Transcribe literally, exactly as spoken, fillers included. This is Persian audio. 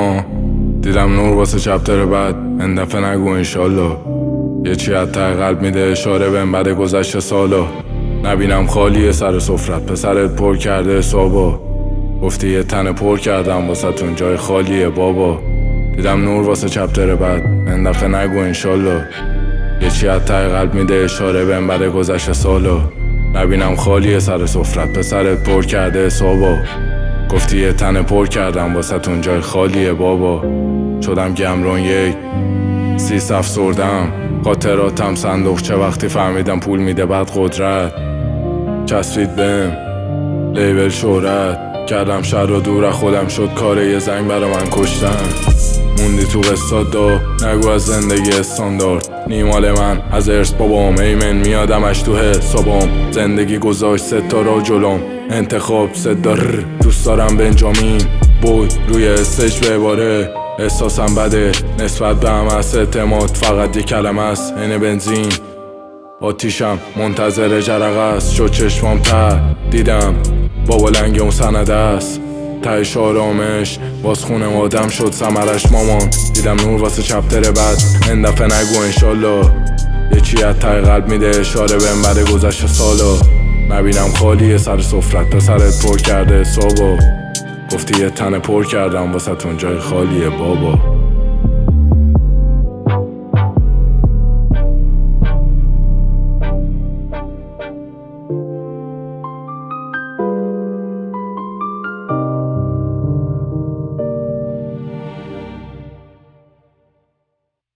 ها. دیدم نور واسه چپتر بعد، این دفعه نگو انشالله. یه چی از ته قلب میده اشاره بهم بعد گذشته سالا. نبینم خالیه سر سفرت، پسرت پر کرده حسابا. گفتی یه تنه پر کردم واسه تون جای خالیه بابا. دیدم نور واسه چپتر بعد، این دفعه نگو انشالله. یه چی از ته قلب میده اشاره بهم بعد گذشته سالا. نبینم خالیه سر سفرت، پسرت پر کرده حسابا. گفتی یه تنه پر کردم واسه تون جای خالیه بابا. شدم گمرون یک سیس افسردم، خاطراتم صندوق چه وقتی فهمیدم پول میده بعد قدرت. چسبید بهم لیبل شهرت، کردم شر و دور خودم شد کاره یه زنگ برا من کشتن. موندی تو قصاد دا نگو از زندگی استاندارد، نیمال من از ارث بابام ایمن میادمش تو حسابام. زندگی گذاشت ستا را جلوم، انتخاب صدا دوست دارم بنجامین بوی روی استش به عباره. احساسم بده نسبت به هم از اعتماد، فقط یه کلمه است این بنزین. آتیشم منتظر جرقه است، شد چشمام تر دیدم بابا لنگ اون سنده است. تهش آرامش باز خونه آدم شد ثمرش مامان. دیدم نور واسه چپتر بعد، این دفعه نگو انشالله. یه چی از ته قلب میده اشاره بهم بعد گذشته سالا. نبینم خالیه سر سفرت، پسرت پر کرده حسابا. گفتی یه تنه پر کردم واسه تون جای خالیه بابا.